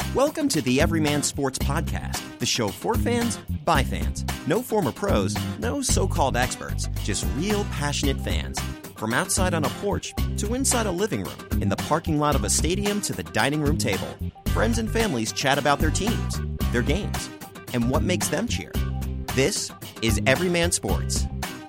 Welcome to the Everyman Sports Podcast, the show for fans, by fans. No former pros, no so-called experts, just real passionate fans. From outside on a porch to inside a living room, in the parking lot of a stadium to the dining room table, friends and families chat about their teams, their games, and what makes them cheer. This is Everyman Sports.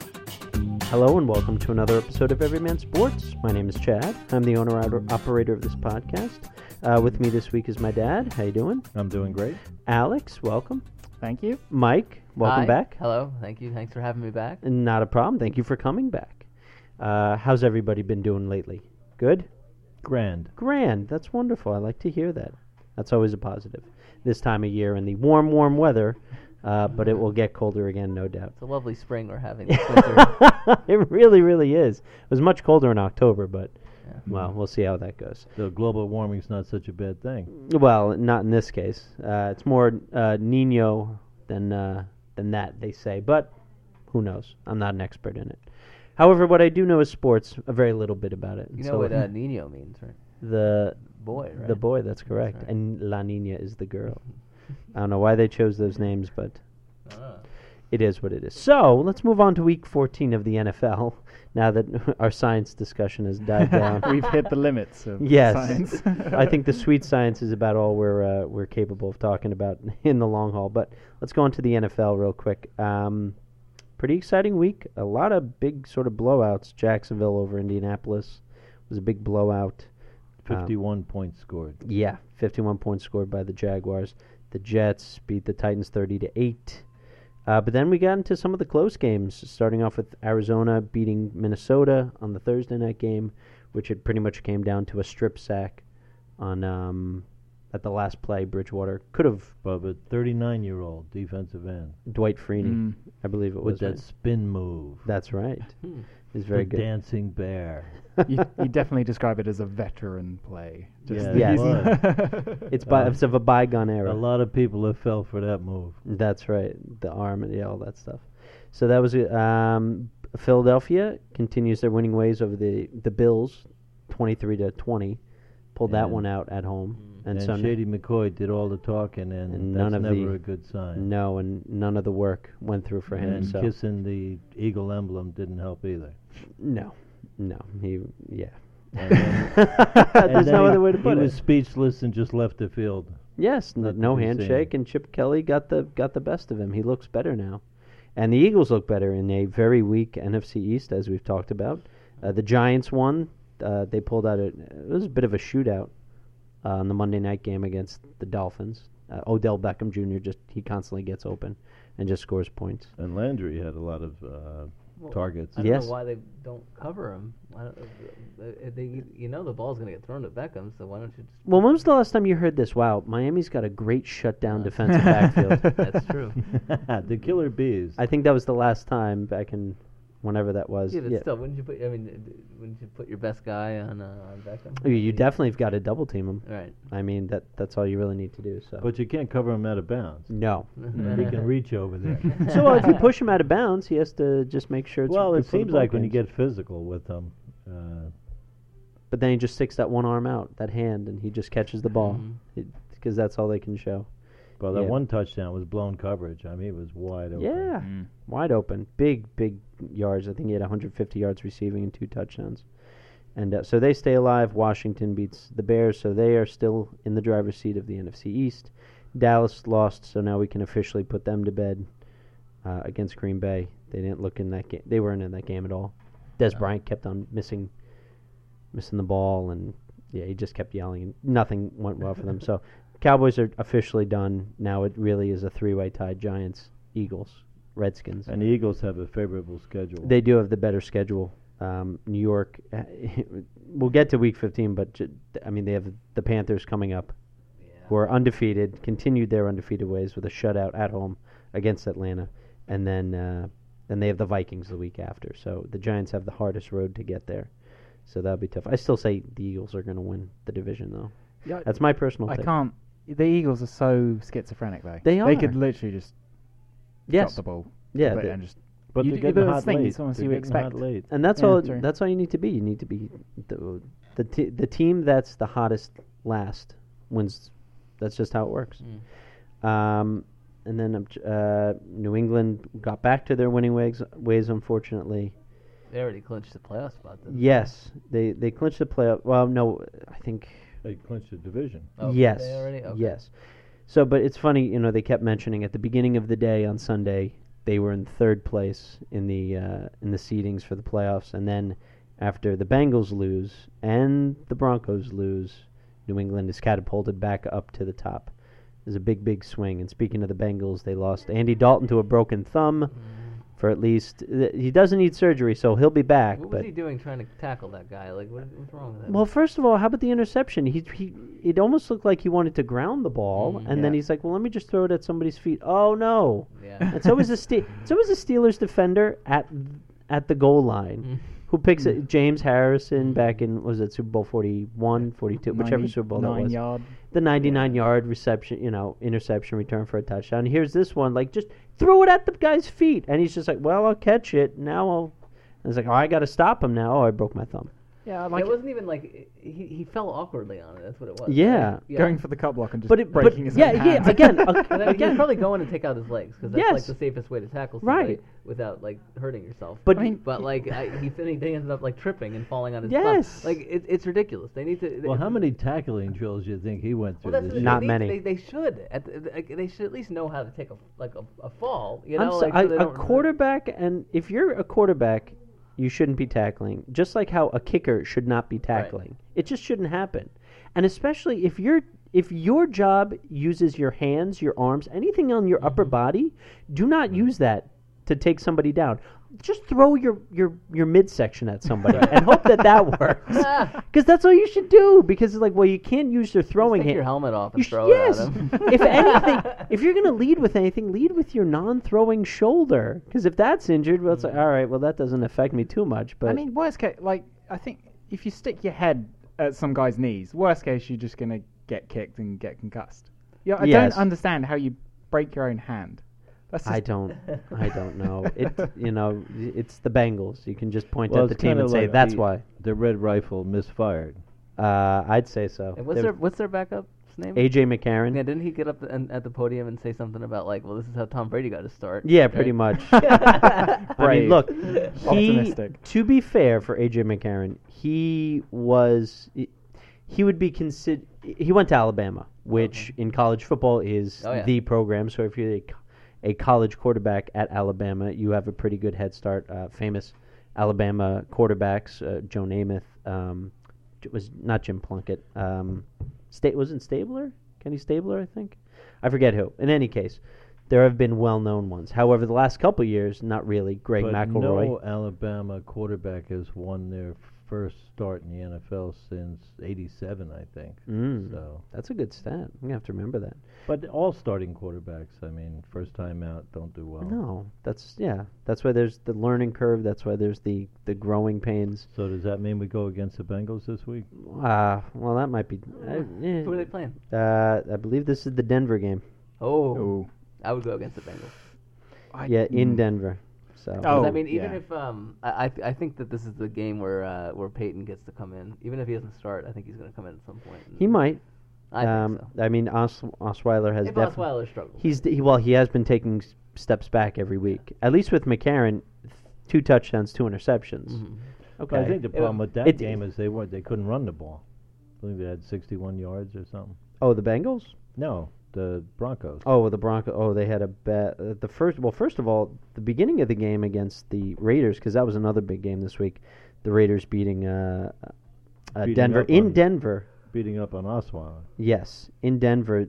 Hello and welcome to another episode of Everyman Sports. My name is Chad. I'm the owner-operator of this podcast. With me this week is my dad. How you doing? I'm doing great. Alex, welcome. Thank you. Mike, welcome Hi. back. Hello. Thank you. Thanks for having me back. Not a problem. Thank you for coming back. How's everybody been doing lately? Good? Grand. Grand. That's wonderful. I like to hear that. That's always a positive. This time of year in the warm, warm weather, but it will get colder again, no doubt. It's a lovely spring we're having this winter. It really, really is. It was much colder in October, but, well, we'll see how that goes. So global warming's not such a bad thing. Well, not in this case. It's more Nino than that, they say. But who knows? I'm not an expert in it. However, what I do know is sports, a very little bit about it. You know what Nino means, right? The Boy, right? The boy, that's correct. right. And La Nina is the girl. I don't know why they chose those names, but it is what it is. So, let's move on to Week 14 of the NFL, now that our science discussion has died down. We've hit the limits of Yes. science. I think the sweet science is about all we're capable of talking about in the long haul. But let's go on to the NFL real quick. Pretty exciting week. A lot of big sort of blowouts. Jacksonville over Indianapolis was a big blowout. 51 points scored. Yeah, 51 points scored by the Jaguars. The Jets beat the Titans 30-8. But then we got into some of the close games, starting off with Arizona beating Minnesota on the Thursday night game, which it pretty much came down to a strip sack on at the last play. Bridgewater could have But a 39-year-old defensive end Dwight Freeney, I believe it was. with that right? spin move. That's right. He's very the good. dancing bear. you definitely describe it as a veteran play. Yeah, Yes. it was. It's of a bygone A era. lot of people have fell for that move. That's right. The arm and all that stuff. So that was Philadelphia continues their winning ways over the Bills, 23-20. Pulled that And- one out at home, And so Shady McCoy did all the talking, and none that's of never the- a good sign. no, and none of the work went through for him. And So kissing the eagle emblem didn't help either. no, he And then- There's and then no other way to put he it. was speechless and just left the field. Yes, Not to no be handshake, seen. and Chip Kelly got the best of him. He looks better now, and the Eagles look better in a very weak NFC East, as we've talked about. The Giants won. They pulled out it was a bit of a shootout on the Monday night game against the Dolphins. Odell Beckham Jr. he constantly gets open and just scores points. And Landry had a lot of targets. I don't Yes. know why they don't cover him. The ball's going to get thrown to Beckham, so why don't you just... Well, when was the last time you heard this? Wow, Miami's got a great shutdown defensive backfield. That's true. The Killer Bees. I think that was the last time back in whenever that was. Yeah, but still, wouldn't you put your best guy on Beckham? You definitely have got to double team him. Right. I mean, that's all you really need to do. So. But you can't cover him out of bounds. No. He can reach over there. So if you push him out of bounds, he has to just make sure it's Well, it before the seems ball like when you games. get physical with him, But then he just sticks that one arm out, that hand, and he just catches the ball because that's all they can show. well, that Yeah. one touchdown was blown coverage. I mean, it was wide open. Yeah, wide open, big yards. I think he had 150 yards receiving and 2 touchdowns. And so they stay alive. Washington beats the Bears, so they are still in the driver's seat of the NFC East. Dallas lost, so now we can officially put them to bed against Green Bay. They didn't look in that game. They weren't in that game at all. Des Bryant kept on missing the ball, and he just kept yelling, and nothing went well for them. So Cowboys are officially done. Now it really is a 3-way tie: Giants, Eagles, Redskins. And the Eagles have a favorable schedule. They do have the better schedule. New York, we'll get to Week 15, but they have the Panthers coming up, who are undefeated, continued their undefeated ways with a shutout at home against Atlanta, and then they have the Vikings the week after. So the Giants have the hardest road to get there. So that'll be tough. I still say the Eagles are going to win the division, though. Yeah, That's my personal I take. can't. The Eagles are so schizophrenic, though. They are. They could literally just Yes. drop the ball. Yeah, and just but you they're do- getting but hot the thing late. is, honestly, They're we getting hot expect- late. And that's Yeah, all. true. That's all you need to be. You need to be the team that's the hottest last wins That's just how it works. Mm. And then New England got back to their winning ways, unfortunately. They already clinched the playoff spot. Yes, they clinched the playoff. Well, no, I think They clinched the division. Oh, yes, they already? Okay. yes. So, but it's funny, they kept mentioning at the beginning of the day on Sunday they were in third place in the seedings for the playoffs, and then after the Bengals lose and the Broncos lose, New England is catapulted back up to the top. There's a big, big swing. And speaking of the Bengals, they lost Andy Dalton to a broken thumb for at least. He doesn't need surgery, so he'll be back. What was he doing trying to tackle that guy? Like, what's wrong with him? Well, first of all, how about the interception? It almost looked like he wanted to ground the ball, and then he's like, "Well, let me just throw it at somebody's feet." Oh no! Yeah. And so was the Steelers defender at the goal line. Who picks it? James Harrison back in, was it Super Bowl 41, 42, whichever Super Bowl that was. 9-yard. The 99-yard reception, interception return for a touchdown. Here's this one, like, just throw it at the guy's feet. And he's just like, well, I'll catch it. Now I'll... And it's like, oh, I got to stop him now. Oh, I broke my thumb. Yeah, It wasn't even like he fell awkwardly on it. That's what it was. Yeah. Right? going for the cut block and just But breaking his own hand. yeah, again, And then he was probably going to take out his legs because that's like Yes. the safest way to tackle somebody Right. without like hurting yourself. But they ended up like tripping and falling on his Yes. thumb. Like it's ridiculous. They need to. Well, how many tackling drills do you think he went through Well, that's this the year? Not thing. many. They should. They should at least know how to take a fall. You I'm know, so- like, so they a don't- quarterback, and if you're a quarterback, you shouldn't be tackling. Just like how a kicker should not be tackling. It just shouldn't happen. And especially if your job uses your hands, your arms, anything on your upper body, do not use that to take somebody down. Just throw your midsection at somebody and hope that works. Because that's all you should do. Because it's like, well, you can't use your throwing Take hand. your helmet off and You throw yes. it at him. If anything, if you're going to lead with anything, lead with your non-throwing shoulder. Because if that's injured, well, it's like, all right, well, that doesn't affect me too much. But I mean, worst case, I think if you stick your head at some guy's knees, worst case, you're just going to get kicked and get concussed. Yeah, I Yes. don't understand how you break your own hand. That's just I don't know. It's the Bengals. You can just point Well, at the it's team kinda and say like that's the- why. The Red Rifle misfired. I'd say so. And what's their backup's name? AJ McCarron. Yeah, didn't he get up at the podium and say something about like, well, this is how Tom Brady got his start? Yeah, Right? pretty much. I mean, Brave. look, Optimistic. to be fair for AJ McCarron, he would be considered. He went to Alabama, which in college football is Oh, yeah. the program. So if you're a college quarterback at Alabama, you have a pretty good head start. Famous Alabama quarterbacks, Joe Namath, it was not Jim Plunkett. Wasn't Stabler? Kenny Stabler, I think. I forget who. In any case, there have been well-known ones. However, the last couple of years, not really. Greg But McElroy. no Alabama quarterback has won their first start in the NFL since '87, I think. So, That's a good stat. I'm going to have to remember that. but all starting quarterbacks, I mean, first time out don't do well. No, that's why there's the learning curve. That's why there's the growing pains. So does that mean we go against the Bengals this week? Well, that might be. Who are they playing? I believe this is the Denver game. Oh, Ooh. I would go against the Bengals. In Denver. So. 'Cause, Oh, I mean, even yeah. if I think that this is the game where Peyton gets to come in. Even if he doesn't start, I think he's going to come in at some point. He might. I think so. I mean, Osweiler has If definitely. Osweiler struggles, He has been taking steps back every week. At least with McCarron, 2 touchdowns, 2 interceptions. Mhm. Okay. But I think the problem with that it- game is they couldn't run the ball. I think they had 61 yards or something. Oh, the Bengals? No, the Broncos. Oh, the Broncos. Oh, they had a bad. First of all, the beginning of the game against the Raiders, because that was another big game this week. The Raiders beating Beating Denver up in on- Denver. Beating up on Osweiler. Yes, in Denver,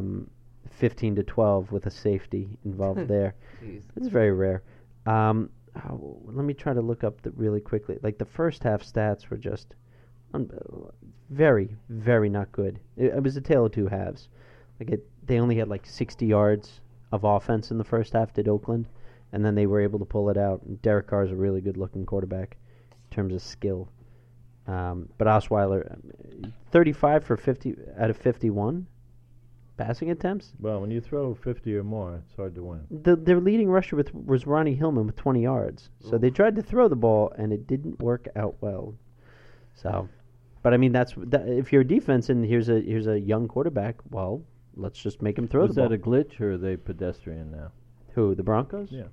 15-12 with a safety involved there. Jeez. It's very rare. Let me try to look up really quickly. Like the first half stats were just very, very not good. It was a tale of two halves. They only had like 60 yards of offense in the first half, did Oakland, and then they were able to pull it out. And Derek Carr is a really good-looking quarterback in terms of skill. But Osweiler, 35 for 50 out of 51 passing attempts. Well, when you throw 50 or more, it's hard to win. Their leading rusher was Ronnie Hillman with 20 yards. So they tried to throw the ball, and it didn't work out well. So, but I mean, if you're a defense and here's a young quarterback, well, let's just make him throw Was the ball. that a glitch or are they pedestrian now? Who, the Broncos? Yeah.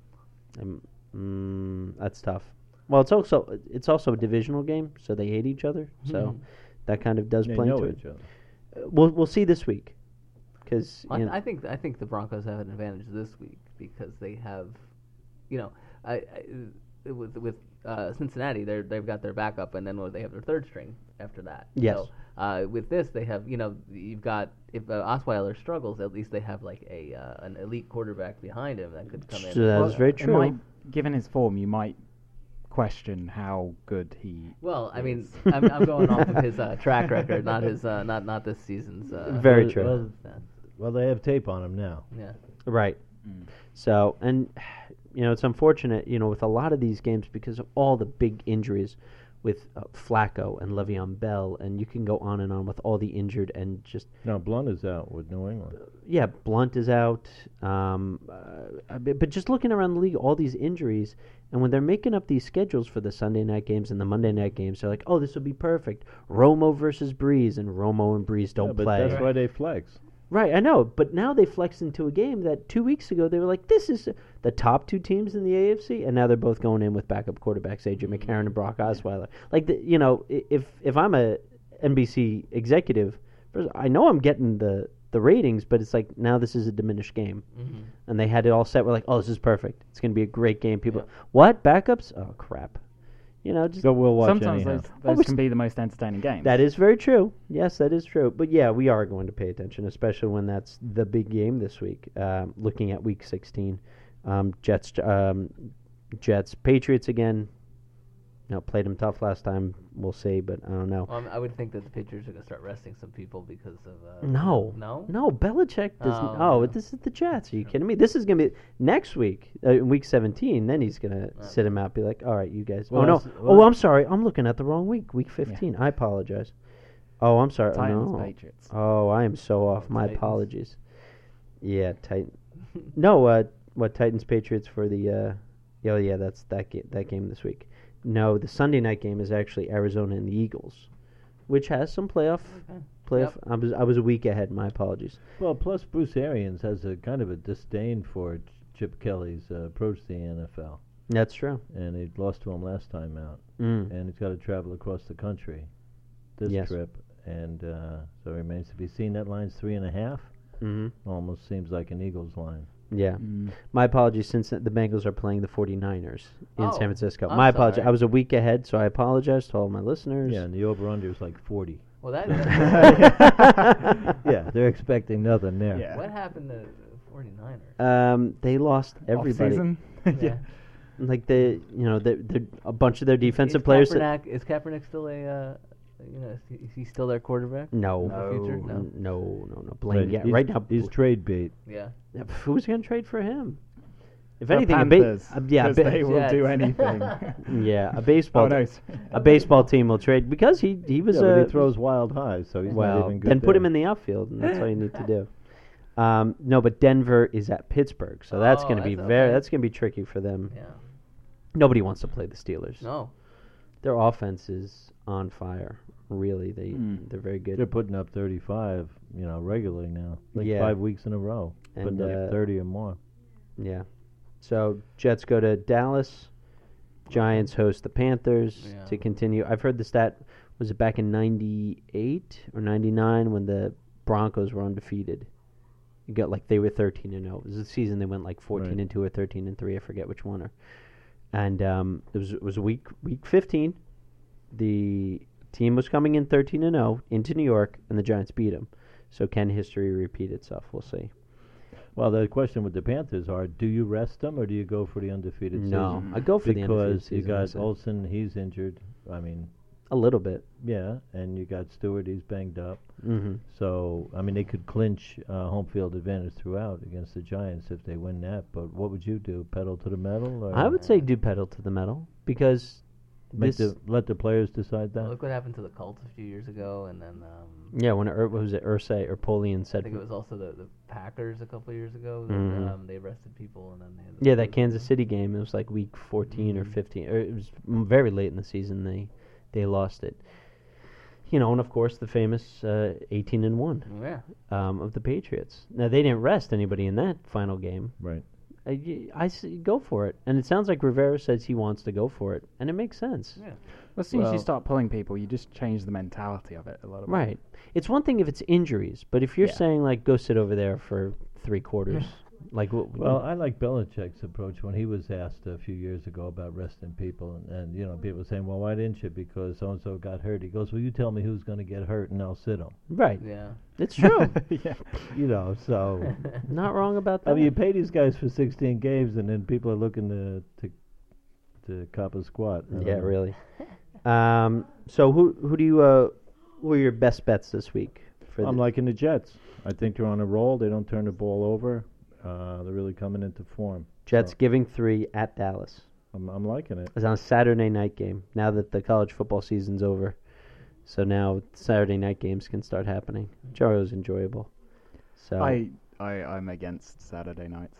That's tough. Well, it's also a divisional game, so they hate each other. So that kind of does They play know into each it. other. We'll see this week, because I think the Broncos have an advantage this week because they have, with Cincinnati, they've got their backup, and then they have their third string after that. Yes. So with this, they have you've got if Osweiler struggles, at least they have like an elite quarterback behind him that could come in. That's very true. Given his form, you might question how good he. Well, I mean, I'm going off of his track record, not his not this season's. Very true. Well, they have tape on him now. Yeah. Right. So, and it's unfortunate, with a lot of these games because of all the big injuries with Flacco and Le'Veon Bell, and you can go on and on with all the injured and just. Now Blunt is out with New England. Yeah, Blunt is out. But just looking around the league, all these injuries, and when they're making up these schedules for the Sunday night games and the Monday night games, they're like, oh, this will be perfect. Romo versus Breeze, and Romo and Breeze don't but play. That's why they flex. Right, I know, but now they flexed into a game that 2 weeks ago they were like, this is the top two teams in the AFC, and now they're both going in with backup quarterbacks, AJ McCarron and Brock Osweiler. Like, if I'm a NBC executive, first, I know I'm getting the ratings, but it's like now this is a diminished game, and they had it all set. We're like, oh, this is perfect. It's going to be a great game. People, what backups? Oh crap. Just So we'll watch Sometimes anyhow. those can be the most entertaining games. that is very true. Yes, that is true. But yeah, we are going to pay attention, especially when that's the big game this week. Looking at Week 16, Jets, Patriots again. Played them tough last time. We'll see, but I don't know. I would think that the Patriots are going to start resting some people because of. No. Belichick doesn't. This is the Jets. Are you kidding me? This is going to be next week, Week 17. Then he's going to sit him out, be like, "All right, you guys." I'm sorry. I'm looking at the wrong week. Week 15. Yeah. I apologize. Oh, I'm sorry. Titans, Patriots. Oh, I am so off. My apologies. Yeah, Titans. No, what Titans Patriots for the? That's that game this week. No, the Sunday night game is actually Arizona and the Eagles, which has some playoff. Yep. I was a week ahead. My apologies. Well, plus Bruce Arians has a kind of a disdain for Chip Kelly's approach to the NFL. That's true. And he lost to him last time out, and he's got to travel across the country this trip, and so it remains to be seen. That line's 3.5. Almost seems like an Eagles line. Yeah. My apologies, since the Bengals are playing the 49ers in San Francisco. I'm My apologies. sorry. I was a week ahead, so I apologize to all my listeners. Yeah, and the over-under is like 40. Well, that. Yeah, they're expecting nothing there. Yeah. What happened to the 49ers? They lost everybody. Off-season? Yeah. Like a bunch of their defensive players. Is Kaepernick still is he still their quarterback? No. In the future? No. Blaine, right now. He's trade bait. Yeah. Who's going to trade for him? If The anything, Panthers, yeah, 'cause they will Jets. do anything. yeah, a baseball. Oh, no. A baseball team will trade because he was. But he throws wild highs, so he's not well, even good. then put there. him in the outfield, and that's all you need to do. No, but Denver is at Pittsburgh, so that's going to be that's going to be tricky for them. Yeah. Nobody wants to play the Steelers. No. Their offense is on fire. Really, they're very good. They're putting up 35, regularly now. Like Yeah. 5 weeks in a row. And, Putting up 30 or more. Yeah. So Jets go to Dallas. Giants host the Panthers to continue. I've heard the stat, was it back in 98 or 99 when the Broncos were undefeated? You got they were 13-0. It was the season they went 14-2 or 13-3. I forget which one. And it was week 15. The team was coming in 13-0 into New York, and the Giants beat them. So can history repeat itself? We'll see. Well, the question with the Panthers are, do you rest them or do you go for the undefeated No, season? I go for the undefeated season. Because you got Olsen, he's injured. I mean, a little bit. Yeah, and you got Stewart, he's banged up. Mm-hmm. So, I mean, they could clinch home field advantage throughout against the Giants if they win that. But what would you do? Pedal to the metal? Or I would say do pedal to the metal because let the players decide that. Well, look what happened to the Colts a few years ago, and then. Yeah, when what was it? Irsay or Polian said. I think it was also the Packers a couple of years ago. Mm-hmm. They arrested people, and then they. Yeah, that Kansas City game. It was like week 14 or 15. Or it was very late in the season. They lost it. And of course the famous 18-1 of the Patriots. Now they didn't rest anybody in that final game. Right. I say go for it, and it sounds like Rivera says he wants to go for it, and it makes sense. Yeah. Well, as soon as you start pulling people, you just change the mentality of it a little bit. Right. It's one thing if it's injuries, but if you're saying like go sit over there for 3 quarters, like well, I like Belichick's approach when he was asked a few years ago about resting people, and people were saying, well, why didn't you? Because so and so got hurt. He goes, well, you tell me who's going to get hurt, and I'll sit him. Right. Yeah. It's true. So not wrong about that. I mean, you pay these guys for 16 games, and then people are looking to cop a squat. Yeah, really. So who do you who are your best bets this week? I'm liking the Jets. I think they're on a roll. They don't turn the ball over. They're really coming into form. Jets giving 3 at Dallas. I'm liking it. It's on a Saturday night game now that the college football season's over. So now Saturday night games can start happening, which are always enjoyable. So I'm against Saturday nights.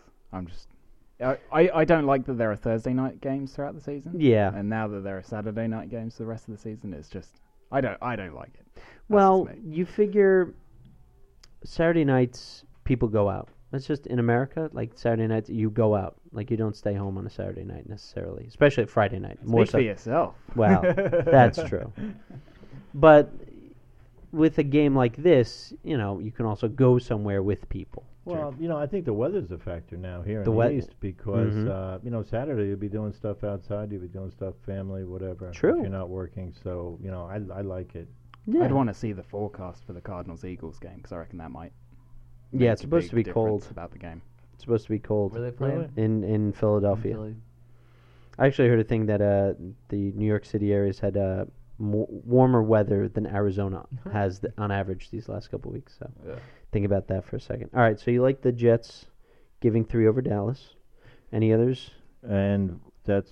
I don't like that there are Thursday night games throughout the season. Yeah. And now that there are Saturday night games for the rest of the season, it's just I don't like it. That's well, you figure Saturday nights people go out. It's just in America, like Saturday nights you go out. Like you don't stay home on a Saturday night necessarily, especially Friday night. More Speak for yourself. Well, that's true. But with a game like this, you can also go somewhere with people. Well, I think the weather's a factor now here in the East because, Saturday you'll be doing stuff outside, you'll be doing stuff family, whatever. True. If you're not working, so, I like it. Yeah. I'd want to see the forecast for the Cardinals-Eagles game because I reckon that might it's supposed to be cold. About the game. It's supposed to be cold. Where are they playing? In Philadelphia. I actually heard a thing that the New York City areas had warmer weather than Arizona has on average these last couple of weeks. So think about that for a second. All right, so you like the Jets giving 3 over Dallas. Any others? And that's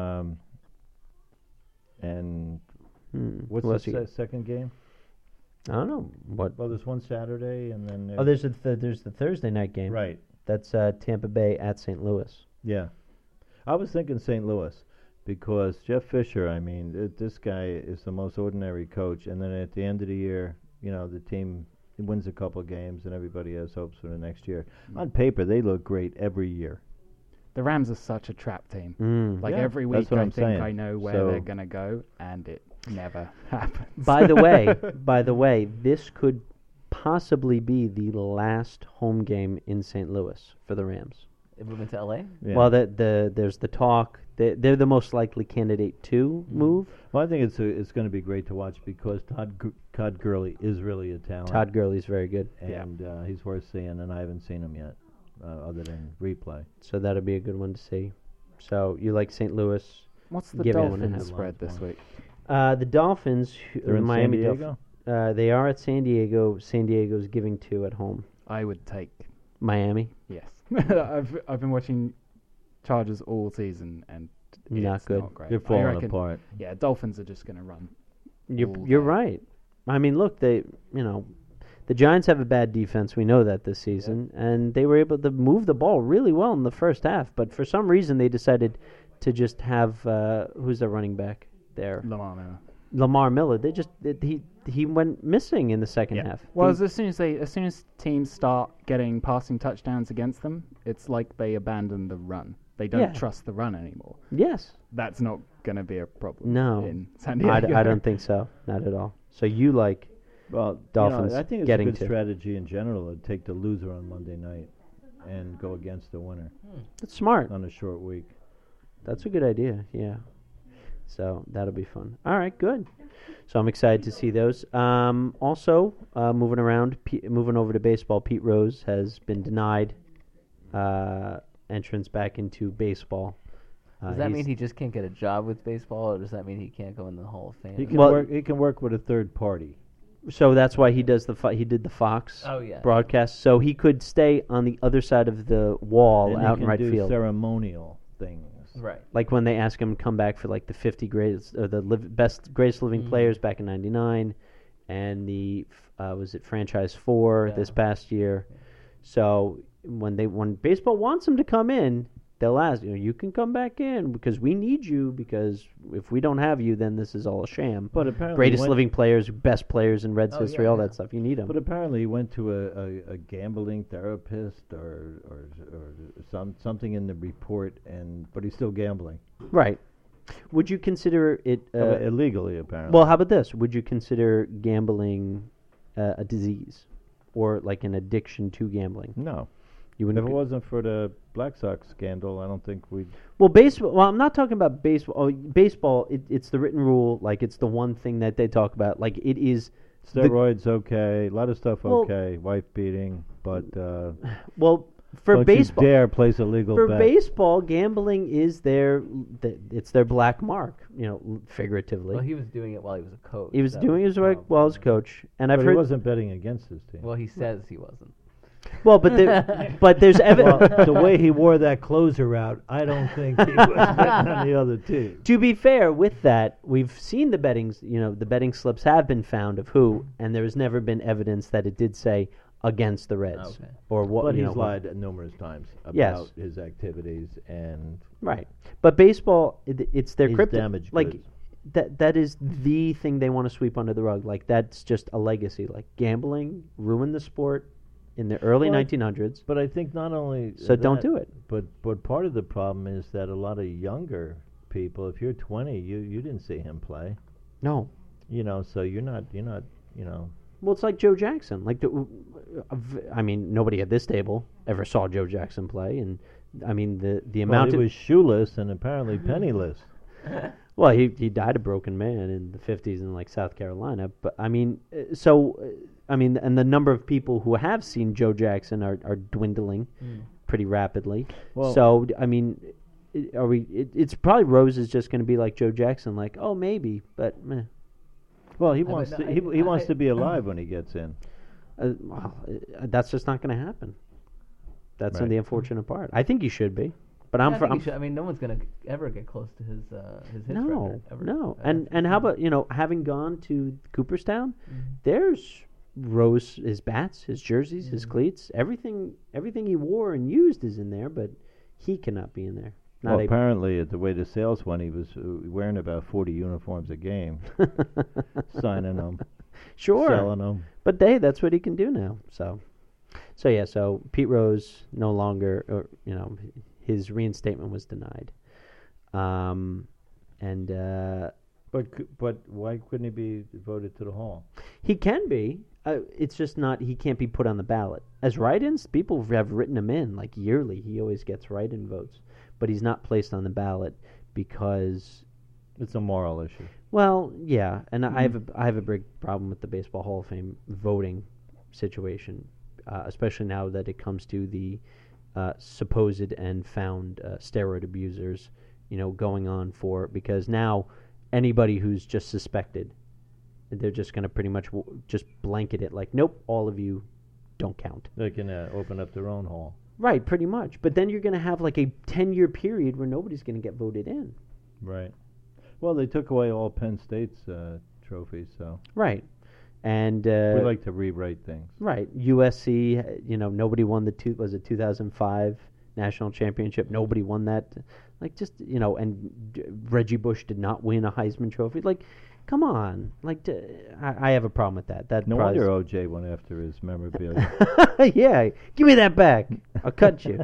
what's the second game? I don't know. What? Well, there's one Saturday, and then there's the Thursday night game. Right. That's Tampa Bay at St. Louis. Yeah. I was thinking St. Louis because Jeff Fisher, I mean, this guy is the most ordinary coach, and then at the end of the year, the team wins a couple of games, and everybody has hopes for the next year. On paper, they look great every year. The Rams are such a trap team. Every week I think I know where they're going to go, and it never happens. By the way, this could possibly be the last home game in St. Louis for the Rams. They moving to LA? Yeah. Well, there's the talk. They're the most likely candidate to move. Well, I think it's going to be great to watch because Todd Gurley is really a talent. Todd Gurley's very good, and he's worth seeing, and I haven't seen him yet, other than replay. So that'll be a good one to see. So you like St. Louis? What's the Dolphins spread this week? The Dolphins, they're in Miami San Diego. They are at San Diego. San Diego's giving 2 at home. I would take Miami. Yes, I've been watching Chargers all season and not good. Not great. They're falling apart. Yeah, Dolphins are just going to run. You're right. I mean, look, the Giants have a bad defense. We know that this season, and they were able to move the ball really well in the first half. But for some reason, they decided to just have who's their running back there? Lamar Miller. They just he went missing in the second half. Well, as soon as teams start getting passing touchdowns against them, it's like they abandon the run. They don't trust the run anymore. Yes. That's not going to be a problem. No. In San Diego. I don't think so. Not at all. So you like Dolphins I think it's getting a good strategy in general to take the loser on Monday night and go against the winner. That's smart. On a short week. That's a good idea, yeah. So that'll be fun. All right, good. So I'm excited to see those. Also, moving over to baseball, Pete Rose has been denied entrance back into baseball. Does that mean he just can't get a job with baseball, or does that mean he can't go in the Hall of Fame? He can work with a third party. So that's why he does he did the Fox broadcast. So he could stay on the other side of the wall out in right field. And he can do ceremonial things. Right. Like when they ask him to come back for like the 50 greatest or the greatest living players back in '99, and the was it franchise 4 this past year. So when baseball wants him to come in, they'll ask, you can come back in because we need you, because if we don't have you, then this is all a sham. But apparently, greatest living players, best players in Reds history, yeah, all yeah. that stuff. You need them. But apparently, he went to a gambling therapist or something in the report, but he's still gambling. Right. Would you consider it illegally? Apparently. Well, how about this? Would you consider gambling a disease or like an addiction to gambling? No. You If wouldn't. it wasn't for the Black Sox scandal, I don't think we'd. Well, baseball. Well, I'm not talking about baseball. Oh, baseball. It's the written rule. Like it's the one thing that they talk about. Like it is. Steroids, okay. A lot of stuff, okay. Wife beating, but. Well, for don't baseball. you dare place a legal For bet. baseball, gambling is it's their black mark. Figuratively. Well, he was doing it while he was a coach. He was That doing the his work problem. while as a coach, and I've But heard. he wasn't betting against his team. Well, he says he wasn't. Well, but there's evidence. Well, the way he wore that closer out, I don't think he was betting on the other team. To be fair, with that, we've seen the bettings. The betting slips have been found of who, and there has never been evidence that it did say against the Reds Okay. or what. But he's lied numerous times about Yes. his activities and Right, but baseball, it's their his crypto. damaged Like goods. that is the thing they want to sweep under the rug. Like that's just a legacy. Like gambling ruined the sport in the early Well, 1900s. But I think not only So don't do it. But part of the problem is that a lot of younger people, if you're 20, you didn't see him play. No. So you're not. Well, it's like Joe Jackson. Like, nobody at this table ever saw Joe Jackson play, and I mean the amount. Well, he was shoeless and apparently penniless. Well, he died a broken man in the 50s in like South Carolina. But and the number of people who have seen Joe Jackson are dwindling pretty rapidly. Well, so I mean, it's probably Rose is just going to be like Joe Jackson, like maybe, but meh. Well, he I wants mean, to. He wants to be alive when he gets in. That's just not going to happen. That's Right. the unfortunate part. I think he should be, but I think he should. I mean, no one's gonna ever get close to his hit record. Ever. No. And how about having gone to Cooperstown, there's Rose, his bats, his jerseys, his cleats, everything he wore and used is in there, but he cannot be in there. Well, apparently, the way the sales went, he was wearing about 40 uniforms a game, signing them, sure, selling them. But that's what he can do now. So Pete Rose no longer, or his reinstatement was denied. But why couldn't he be voted to the Hall? He can be. It's just not. He can't be put on the ballot as write-ins. People have written him in like yearly. He always gets write-in votes, but he's not placed on the ballot because it's a moral issue. Well, yeah, and I have a big problem with the Baseball Hall of Fame voting situation, especially now that it comes to the supposed and found steroid abusers, going on because now anybody who's just suspected, they're just going to pretty much just blanket it like, nope, all of you don't count. They can open up their own hall. Right, pretty much. But then you're going to have like a 10-year period where nobody's going to get voted in. Right. Well, they took away all Penn State's trophies, so. Right. And we like to rewrite things. Right. USC, nobody won the 2005 national championship. Nobody won that. Like and Reggie Bush did not win a Heisman Trophy. Like, come on. Like, I have a problem with that. That no wonder OJ went after his memorabilia. Yeah, give me that back. I'll cut you.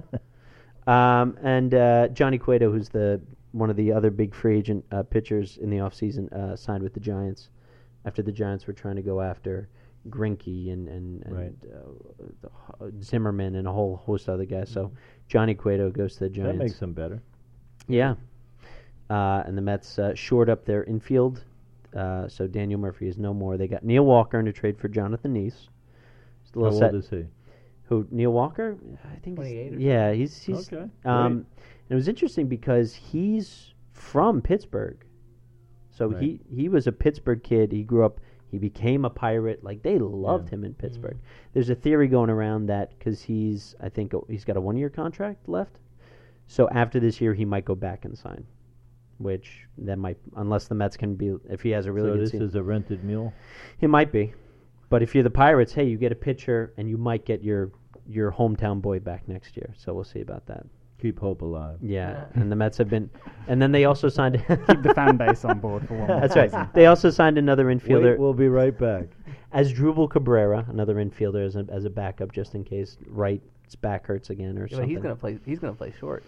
And Johnny Cueto, who's one of the other big free agent pitchers in the offseason, signed with the Giants after the Giants were trying to go after Greinke and right. Zimmerman and a whole host of other guys. So Johnny Cueto goes to the Giants. That makes them better. Yeah. And the Mets shored up their infield. So Daniel Murphy is no more. They got Neil Walker in a trade for Jonathan Neese. How old is he? Who, Neil Walker? I think 28 he's okay. And it was interesting because he's from Pittsburgh. So right. he was a Pittsburgh kid. He grew up, he became a Pirate. Like, they loved him in Pittsburgh. There's a theory going around that because he's got a 1-year contract left. So after this year, he might go back and sign. Which that might, unless the Mets can be, if he has a really good season. So this is a rented mule? He might be. But if you're the Pirates, hey, you get a pitcher and you might get your hometown boy back next year. So we'll see about that. Keep hope alive. Yeah, and the Mets have been, and then they also signed. Keep the fan base on board for one more That's season. right. They also signed another infielder. Wait, we'll be right back. Asdrubal Cabrera, another infielder as a backup just in case Wright's back hurts again or Yeah, but something. he's gonna play short.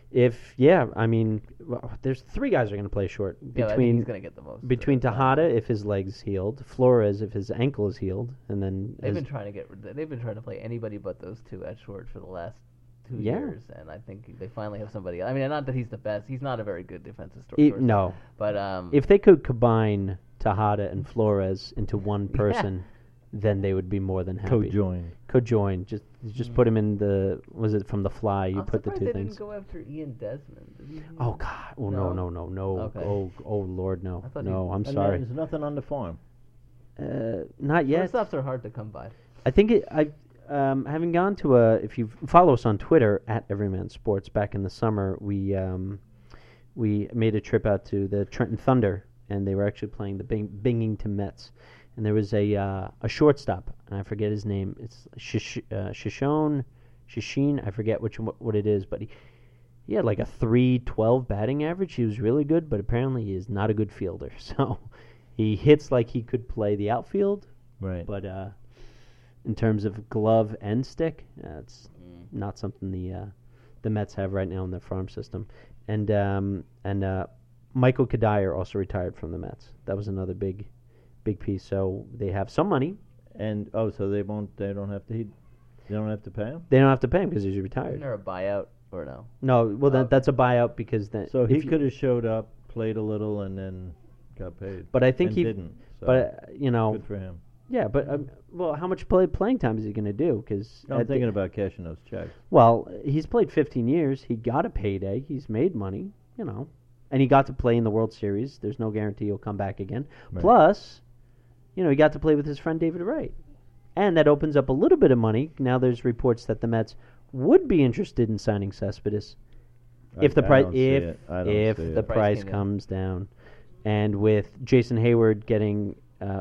There's 3 guys are going to play short Yeah, I think he's gonna get the most. between Tejada if his leg's healed, Flores if his ankle is healed, and then They've been trying to play anybody but those 2 at short for the last 2 Yeah. years, and I think they finally have somebody. I mean, not that he's the best. He's not a very good defensive shortstop. no. But If they could combine Tejada and Flores into one person, then they would be more than happy. Cojoin. Just put him in the. Was it from The Fly? You I'm put the surprised 2 they things. didn't go after Ian Desmond. Oh God! Oh no! Okay. Oh Lord, no! I thought No, I'm And sorry. there's nothing on the farm. Not yet. Shortstops are hard to come by. I think having gone to if you follow us on Twitter at Everyman Sports, back in the summer, we made a trip out to the Trenton Thunder, and they were actually playing the Binghamton Mets, and there was a shortstop, and I forget his name. It's Shishon, I forget what it is, but he had like a .312 batting average. He was really good, but apparently he is not a good fielder. So he hits like he could play the outfield, Right. but in terms of glove and stick, it's not something the Mets have right now in their farm system. And Michael Kadire also retired from the Mets. That was another big piece. So they have some money. And so they don't have to pay him. They don't have to pay him because he's Isn't retired. there a buyout or no? No, well that's a buyout because then. So he could have showed up, played a little, and then got paid. But I think and he didn't. So But good for him. Yeah, but how much playing time is he going to do? Because I'm thinking about cashing those checks. Well, he's played 15 years. He got a payday. He's made money, and he got to play in the World Series. There's no guarantee he'll come back again. Right. Plus, he got to play with his friend David Wright, and that opens up a little bit of money. Now there's reports that the Mets would be interested in signing Cespedes if the price price comes down, and with Jason Hayward getting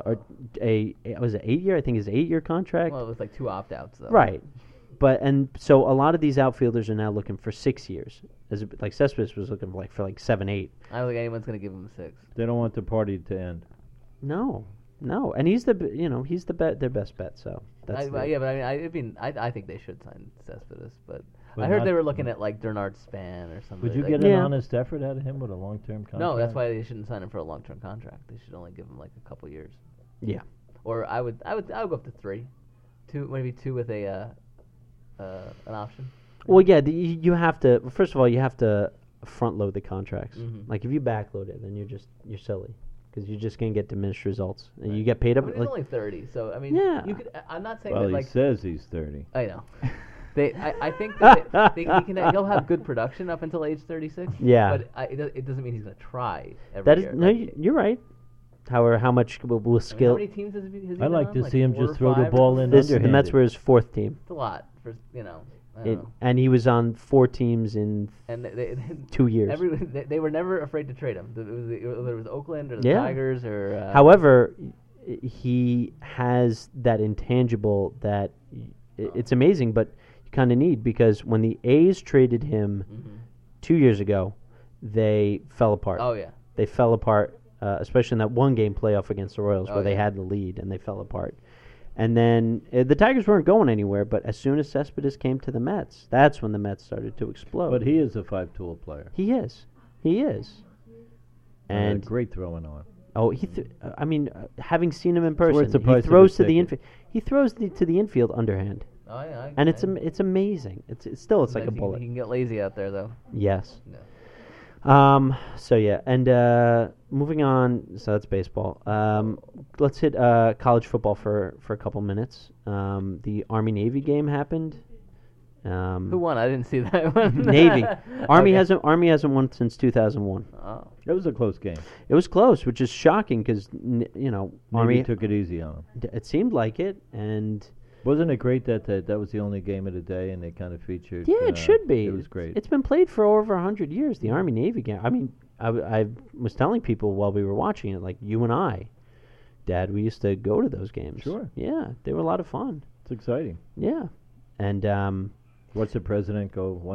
was it 8 year? I think it's 8 year contract. Well, it was like 2 opt-outs though. Right. And so a lot of these outfielders are now looking for 6 years. Like Cespedes was looking for 7, 8. I don't think anyone's going to give him 6. They don't want the party to end. No, and he's their best bet. So that's But I mean, I think they should sign Cespedes, but I heard they were looking at like Bernard Span or something. Would you get an honest effort out of him with a long-term contract? No, that's why they shouldn't sign him for a long-term contract. They should only give him like a couple years. Yeah. Or I would go up to 3, 2, maybe 2 with an option. Well, yeah, you have to. First of all, you have to front load the contracts. Mm-hmm. Like if you back load it, then you're silly because you're just gonna get diminished results, and you get paid up. I mean, he's only 30, so I mean, Yeah. you could. I'm not saying Well, that he like. says he's 30. I know. I think that he'll have good production up until age 36. Yeah. But it doesn't mean he's going to try every That is year. no, you're right. How much will skill? How many teams has he I'd been like on? to see him 4 or just throw the 5 ball or in something? The Mets were his 4th team. It's a lot for I don't know. And he was on 4 teams in And 2 years. They were never afraid to trade him. Whether it was Oakland or the Yeah. Tigers or. However, he has that intangible that it's amazing, but you kind of need because when the A's traded him 2 years ago, they fell apart. Oh yeah. They fell apart, especially in that one-game playoff against the Royals where they yeah. had the lead and they fell apart. And then the Tigers weren't going anywhere, but as soon as Cespedes came to the Mets, that's when the Mets started to explode. But he is a 5-tool player. He is. And a great throwing arm. Oh, having seen him in person, worth the price he of throws his to the ticket. infield. He throws to the infield underhand, Oh yeah. and it's amazing. It's like a bullet. He can get lazy out there though. Yes. No. So yeah, and moving on. So that's baseball. Let's hit college football for a couple minutes. The Army-Navy game happened. Who won? I didn't see that one. Navy. Army Okay. hasn't won since 2001. Oh. It was a close game. It was close, which is shocking because Army Navy took it easy on him. It seemed like it, and Wasn't it great that was the only game of the day and they kind of featured? yeah, it should be. It was great. It's been played for over 100 years. The Army-Navy game. I mean, I was telling people while we were watching it, like you and I, Dad, we used to go to those games. Sure. Yeah, they were a lot of fun. It's exciting. Yeah, and Watch the president go 1/2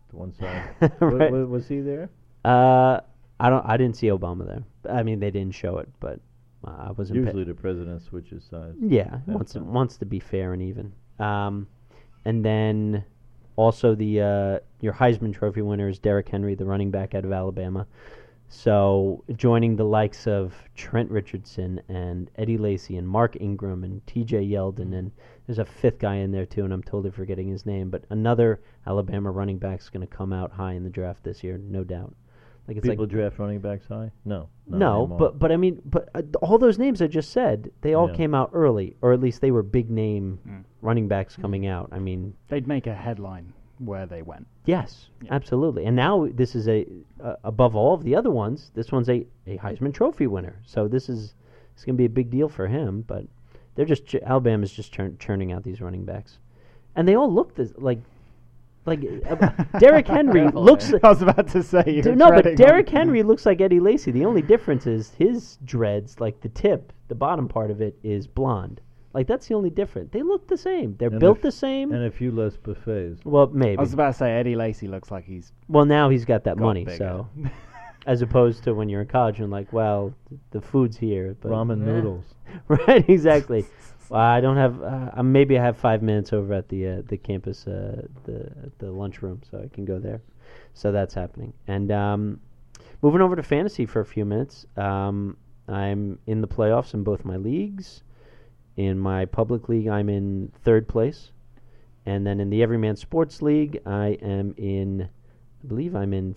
to one side. Right. Was he there? I didn't see Obama there. I mean, they didn't show it, but I wasn't. Usually the president switches sides. Yeah, wants to be fair and even. And then also the your Heisman Trophy winner is Derrick Henry, the running back out of Alabama. So joining the likes of Trent Richardson and Eddie Lacy and Mark Ingram and T.J. Yeldon, and there's a fifth guy in there too, and I'm totally forgetting his name, but another Alabama running back's going to come out high in the draft this year, no doubt. Like People draft running backs high? No, but I mean, all those names I just said, they all came out early, or at least they were big name running backs coming out. I mean, they'd make a headline where they went. Yes, absolutely. And now this is above all of the other ones, this one's a Heisman Trophy winner. So it's going to be a big deal for him. But they're just Alabama's just churning out these running backs, and they all look like Derrick Henry looks. I was about to say but Derrick Henry looks like Eddie Lacy. The only difference is his dreads, like the bottom part of it, is blonde. Like, that's the only difference. They look the same. They're built the same. And a few less buffets. Well, maybe. I was about to say, Eddie Lacy looks like he's... Well, now he's got that money, bigger. so... As opposed to when you're in college, you're like, well, the food's here. But ramen noodles. Right, exactly. Well, I don't have... maybe I have 5 minutes over at the campus, the lunchroom, so I can go there. So that's happening. And moving over to fantasy for a few minutes, I'm in the playoffs in both my leagues. In my public league, I'm in 3rd place. And then in the Everyman Sports League, I believe I'm in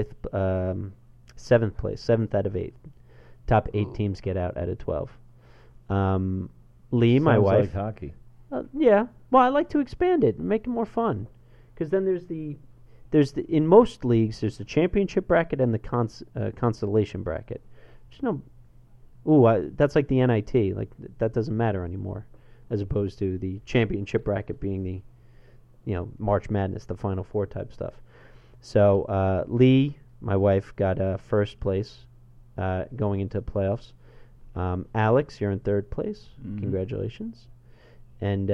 7th place, 7th out of 8. Top 8 teams get out of 12. Lee, my wife. Like hockey. Yeah. Well, I like to expand it and make it more fun. Because then in most leagues, there's the championship bracket and the consolation bracket. That's like the NIT. Like, that doesn't matter anymore, as opposed to the championship bracket being the, March Madness, the Final Four type stuff. So Lee, my wife, got 1st place going into playoffs. Alex, you're in 3rd place. Mm-hmm. Congratulations. And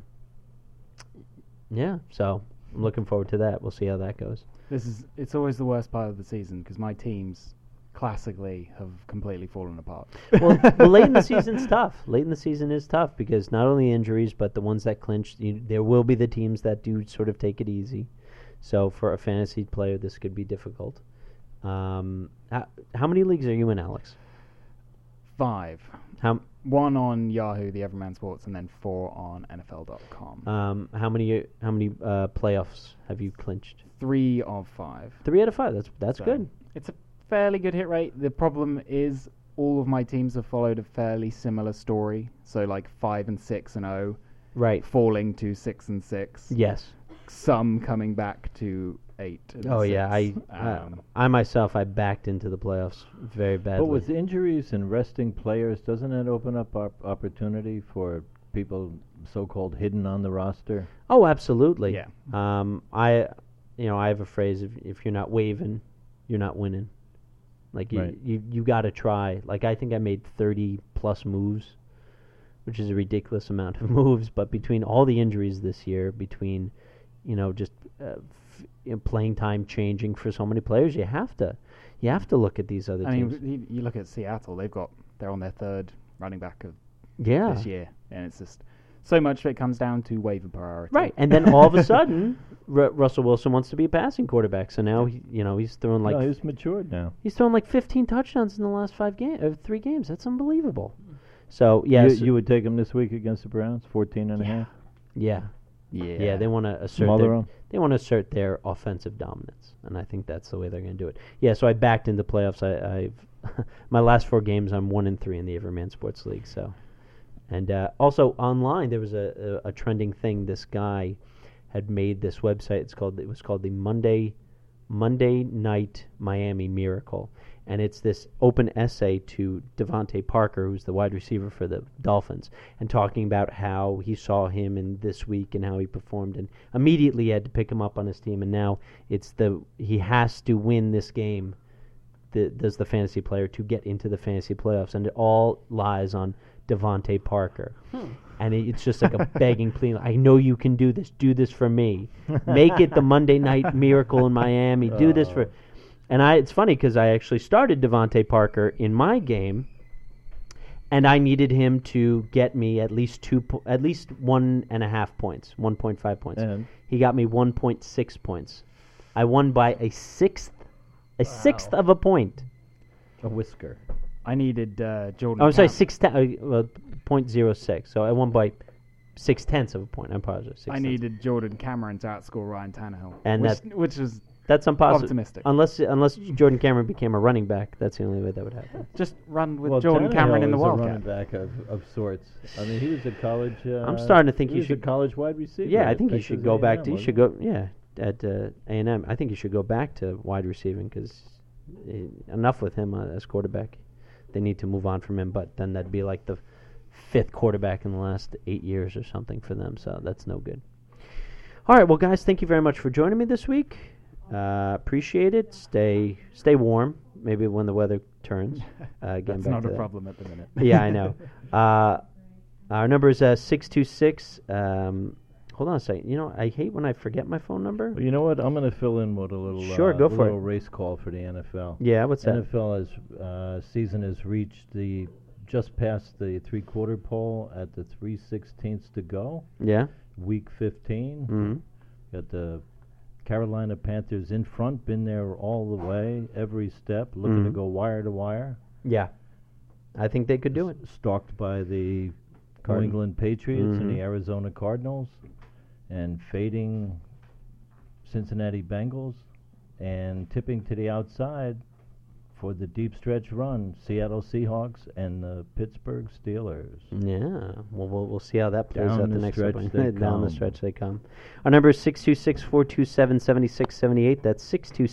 so I'm looking forward to that. We'll see how that goes. It's always the worst part of the season because my teams classically have completely fallen apart. Well, late in the season's tough. Late in the season is tough because not only injuries, but the ones that clinch, there will be the teams that do sort of take it easy. So for a fantasy player, this could be difficult. How many leagues are you in, Alex? 5. 1 on Yahoo, the Everyman Sports, and then 4 on NFL.com. How many playoffs have you clinched? 3 of 5. 3 out of 5. That's good. It's a fairly good hit rate. The problem is all of my teams have followed a fairly similar story. So like 5 and 6 and 0, right? Falling to 6 and 6. Yes. Some coming back to 8. And 6. Yeah. I myself, I backed into the playoffs very badly. But with injuries and resting players, doesn't that open up opportunity for people so-called hidden on the roster? Oh, absolutely. Yeah. I have a phrase: if you're not waving, you're not winning. Like, you got to try. Like, I think I made 30 plus moves, which is a ridiculous amount of moves. But between all the injuries this year, between, just playing time changing for so many players, you have to look at these other teams. I mean, you look at Seattle; they're on their 3rd running back of this year, and it's just so much of it comes down to waiver priority. Right, and then all of a sudden, Russell Wilson wants to be a passing quarterback. So now he's throwing like he's matured now. He's thrown like 15 touchdowns in the last 3 games. That's unbelievable. So yes, you would take him this week against the Browns, 14.5. Yeah. They want to assert their offensive dominance, and I think that's the way they're going to do it. Yeah, so I backed into playoffs. I've my last 4 games, I'm 1-3 in the Everyman Sports League. So, and also online there was a trending thing. This guy had made this website. It was called the Monday Night Miami Miracle. And it's this open essay to Devontae Parker, who's the wide receiver for the Dolphins, and talking about how he saw him in this week and how he performed, and immediately had to pick him up on his team. And now he has to win this game. Does the fantasy player to get into the fantasy playoffs, and it all lies on Devontae Parker. And it's just like a begging plea. I know you can do this. Do this for me. Make it the Monday Night Miracle in Miami. Do this for... And it's funny because I actually started Devontae Parker in my game, and I needed him to get me at least 1.5 points, 1.5 points. And he got me 1.6 points. I won by a sixth of a point. A whisker. I needed Jordan. Oh, sorry, 0.06. So I won by 0.6 of a point. I apologize. I needed Jordan Cameron to outscore Ryan Tannehill, and which was that's impossible. Optimistic. Unless Jordan Cameron became a running back, that's the only way that would happen. Just run with Jordan Cameron in the Wildcat. Running back of sorts. I mean, he was a college. I'm starting to think he should a college wide receiver. Yeah, I think he should go back to. He should go. Yeah, at A&M. I think he should go back to wide receiving because enough with him as quarterback. They need to move on from him, but then that'd be like the 5th quarterback in the last 8 years or something for them, so that's no good. All right, well, guys, thank you very much for joining me this week. Appreciate it. Stay warm. Maybe when the weather turns. That's not a problem at the minute. Yeah, I know. Our number is 626. Hold on a second. You know, I hate when I forget my phone number. Well, you know what? I'm going to fill in with a little go for little race call for the NFL. Yeah, what's that? NFL season has reached just past the 3/4 pole at the 3/16 to go. Yeah. Week 15. Mm-hmm. Got the Carolina Panthers in front, been there all the way, every step, looking to go wire to wire. Yeah. I think they could do it. Stalked by the New England Patriots and the Arizona Cardinals, and fading Cincinnati Bengals, and tipping to the outside for the deep stretch run, Seattle Seahawks and the Pittsburgh Steelers. Yeah, well, we'll see how that plays out the next one. Down the stretch they come. Our number is 626-427-7678. That's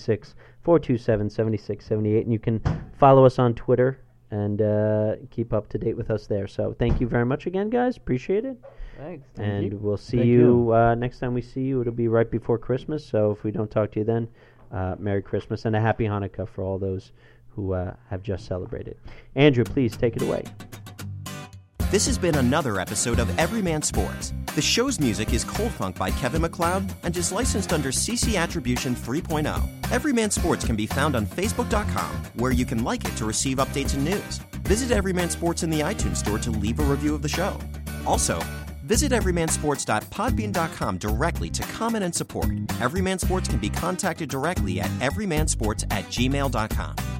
626-427-7678. And you can follow us on Twitter and keep up to date with us there. So thank you very much again, guys. Appreciate it. Thanks. And we'll see you next time we see you. It'll be right before Christmas. So if we don't talk to you then, Merry Christmas and a Happy Hanukkah for all those who have just celebrated. Andrew, please take it away. This has been another episode of Everyman Sports. The show's music is Cold Funk by Kevin MacLeod and is licensed under CC Attribution 3.0. Everyman Sports can be found on Facebook.com, where you can like it to receive updates and news. Visit Everyman Sports in the iTunes Store to leave a review of the show. Also, visit everymansports.podbean.com directly to comment and support. Everyman Sports can be contacted directly at everymansports@gmail.com.